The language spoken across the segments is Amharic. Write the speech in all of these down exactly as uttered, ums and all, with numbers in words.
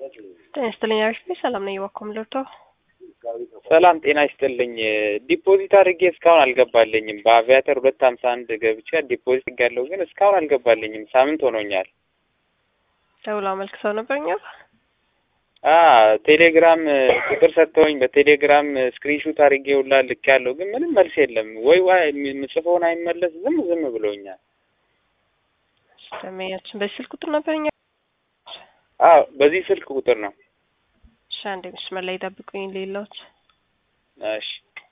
ጤና ይስጥልኝ አሪፍ ሰላም ነው ይወኩም ልርቶ ሰላም ጤና ይስጥልኝ ዲፖዚት አድርጌ እስካሁን አልገባልኝም በአቪያተር ሁለት ሀምሳ አንድ ገብቼ ዲፖዚት ጋለው ግን እስካሁን አልገባልኝም ሳምንት ሆኖኛል ደውላ መልክሰው ነበርኛ አ ቴሌግራም ቁጥር ሰጥተውኝ በቴሌግራም ስክሪንሾት አድርጌ ሁላ ልኬያለሁ ግን ምንም መልስ የለም ወይ ወይ ምጽፈውን አይመለስ ዝም ዝም ብሎኛል ሰማያችን በስልክ ቁጥር ነበርኛ አዎ በዚህ ስልክ ቁጥር ነው ሻንዴ መስመር ላይ ጠብቁኝ ሌሎች እሺ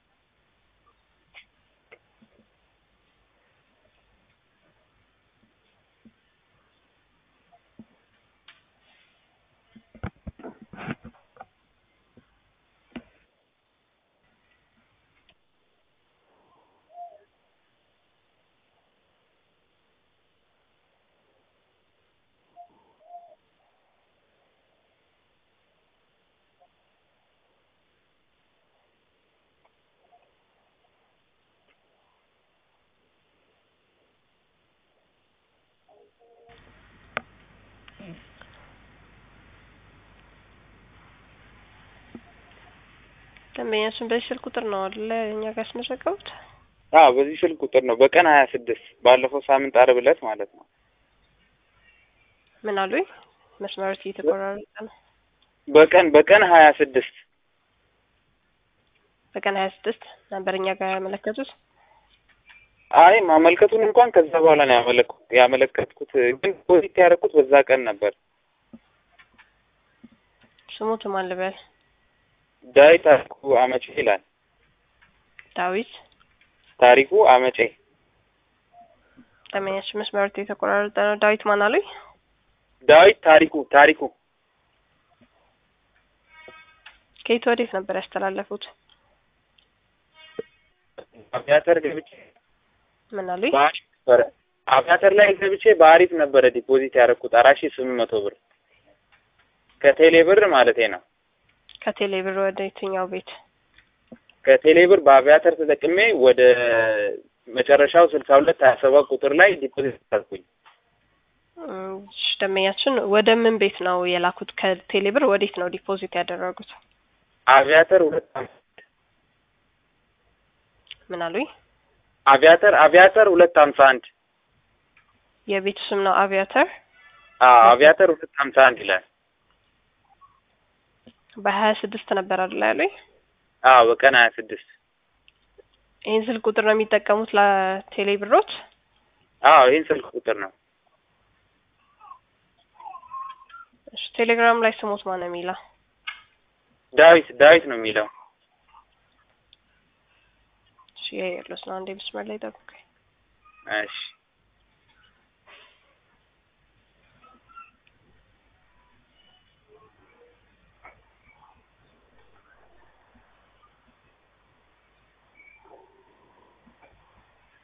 ደንበኛችን በዚህ ስልክ ቁጥር ነው አይደል እኛ ጋር ስመዘገቡት? አዎ በዚህ ስልክ ቁጥር ነው በቀን ሀያ ስድስት ባለፈው ሳምንት ዓርብ ዕለት ማለት ነው። ምን አሉኝ? መስመሩት እየተቆራረጠ ነው። በቀን በቀን ሀያ ስድስት በቀን ሀያ ስድስት ነበር እኛ ጋር ያመለከቱት? አይ ማመልከቱን እንኳን ከዛ በኋላ ነው ያመለከቱት ያመለከቱት ግን ፖዚቲቭ ያደረኩት በዛ ቀን ነበር። ስሙት ማን ልበል? ዳዊት ታሪኩ አመጪ ይላል። ዳዊት ታሪኩ አመጪ ተመያሽ መስመሩት እየተቆራረጠ ነው። ዳዊት ማን አሉኝ? ዳዊት ታሪኩ ታሪኩ ከየት ወዴት ነበር ያስተላለፉት? አቪያተር ገብቼ ምን አሉኝ? አቪያተር ላይ ገብቼ በአሪፍ ነበር ዲፖዚት ያደረኩት አራት ሺህ ስምንት መቶ ብር ከቴሌ ብር ማለት ነው። ከቴሌ ብር ወደ የትኛው ቤት? ከቴሌ ብር በአቪያተር ተጠቅሜ ወደ መጨረሻው ስልሳ ሁለት ሀያ ሰባት ቁጥር ላይ ዲፖዚት አደረኩኝ። እሺ ደመኛችን ወደ ምን ቤት ነው የላኩት? ከቴሌ ብር ወዴት ነው ዲፖዚት ያደረጉት? አቪያተር ሁለት ምን አሉኝ? አቪያተር አቪያተር ሁለት ሀምሳ አንድ የቤቱ ስም ነው አቪያተር? አዎ አቪያተር ሁለት ሀምሳ አንድ ይላል። በሀያ ስድስት ነበር አይደል ያሉኝ? አዎ በቀን ሀያ ስድስት ይሄን ስልክ ቁጥር ነው የሚጠቀሙት ለቴሌ ብሮች? አዎ ይሄን ስልክ ቁጥር ነው። እሺ ቴሌግራም ላይ ስሙት ማን ነው የሚለው? ዳዊት ዳዊት ነው የሚለው። እሺ ያየሉስ ነው አንዴ መስመር ላይ ጠብቁኝ። እሺ